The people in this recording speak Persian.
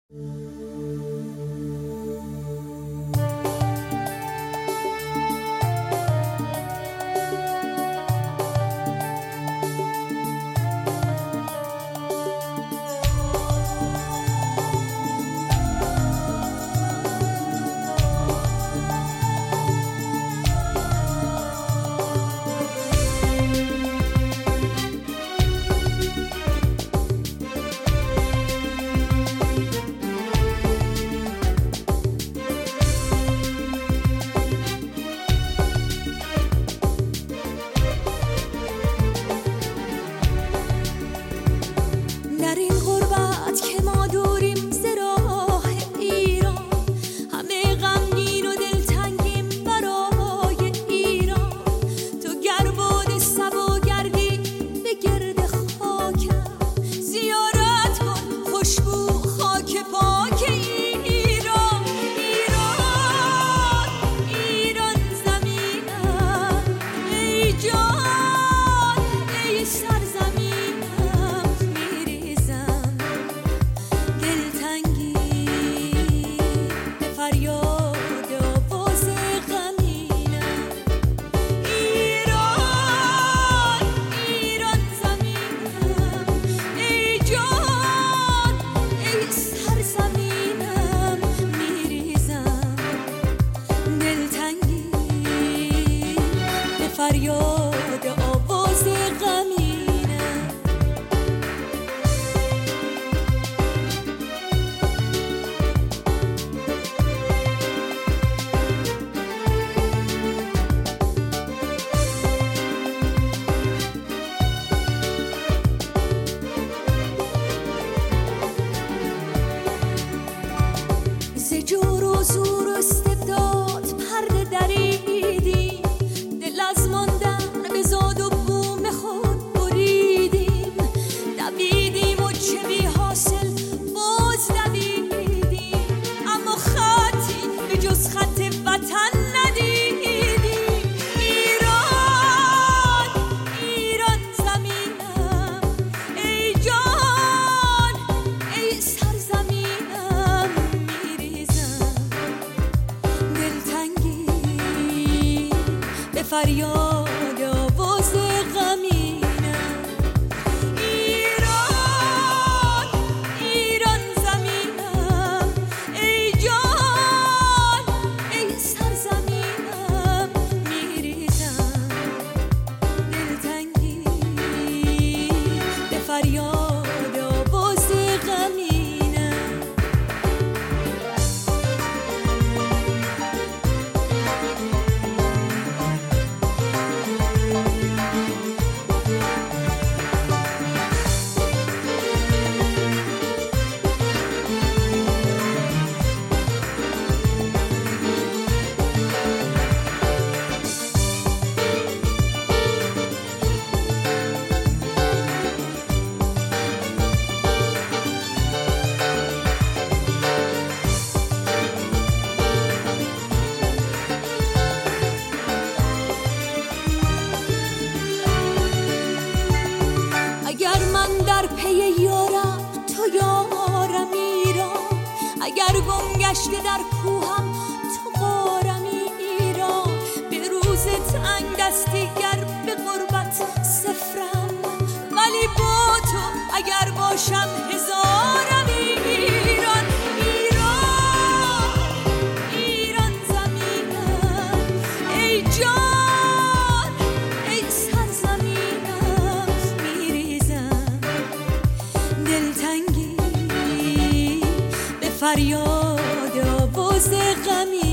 فریاد آواز غمینم. ایران ایران زمینم، ای جان ای سرزمینم، میریزم دلتنگی به فریاد آواز غمینم. اگر من در پی یارم تو یارم ایران، اگر گم گشته در کوهم تو غارم ایران. به روز تنگ دستی گر به غربت صفرم، ولی با تو اگر باشم هزارم ایران. ایران ایران زمینم، ای جان ای سرزمینم، میریزم دلتنگی به فریاد آواز غمی.